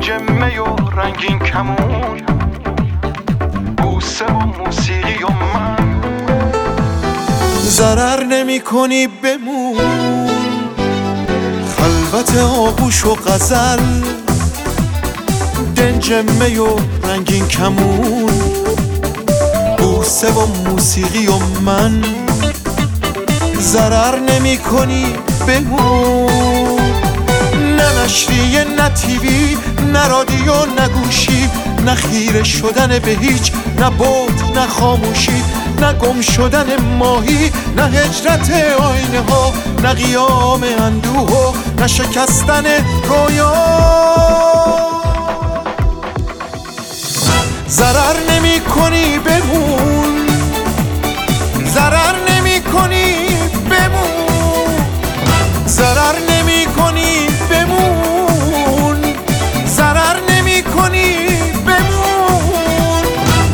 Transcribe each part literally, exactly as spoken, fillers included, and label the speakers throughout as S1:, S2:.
S1: دنج می و رنگین کمون، بوسه و موسیقی و من.
S2: ضرر نمی کنی بمون، خلوت آغوش و غزل، دنج می و رنگین کمون، بوسه و موسیقی و من. ضرر نمی کنی بمون، نه نشریه نه تیوی نه رادیو نه گوشی، نه خیره شدن به هیچ، نه بوت نه خاموشی، نه گم شدن ماهی، نه هجرت آینه ها، نه قیام اندوه و نه شکستن رویا. ضرر نمی کنی بمون، ضرر نمی کنی بمون، ضرر نمی کنی بمون، ضرر نمی کنی بمون.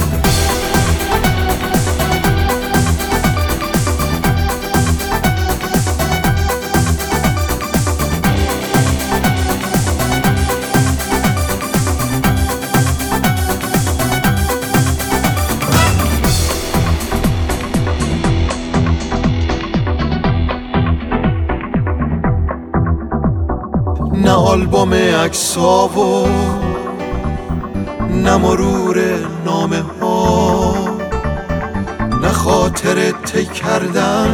S2: نه آلبوم عکس‌ها و نه مرور نامه ها، نه خاطر طی کردن،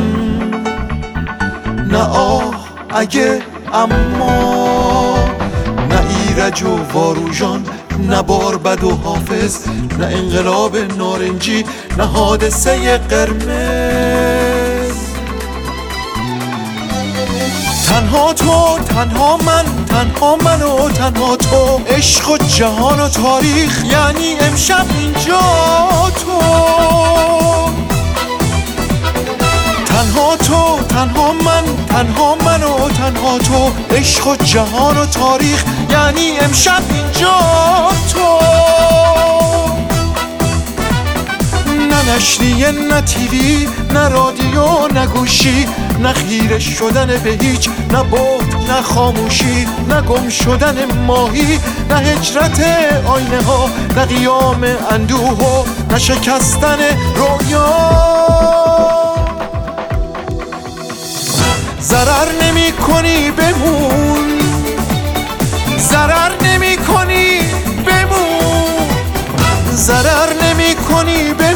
S2: نه آه اگه اما، نه ایرج و واروژان، نه باربد و حافظ، نه انقلاب نارنجی، نه حادثه قرمز. تنها تو، تنها من، تنها من و تنها تو، عشق و جهان و تاریخ، یعنی امشب اینجا تو. تنها تو، تنها من، تنها من و تنها تو، عشق و جهان و تاریخ، یعنی امشب اینجا تو. نه نشریه نه تیوی نه رادیو نه گوشی، نه خیره شدن به هیچ، نه بوت نه خاموشی، نه گم شدن ماهی، نه هجرت آینه ها، نه قیام اندوه و نه شکستن رویا. ضرر نمی کنی بمون، ضرر نمی کنی بمون، ضرر نمی کنی بمون.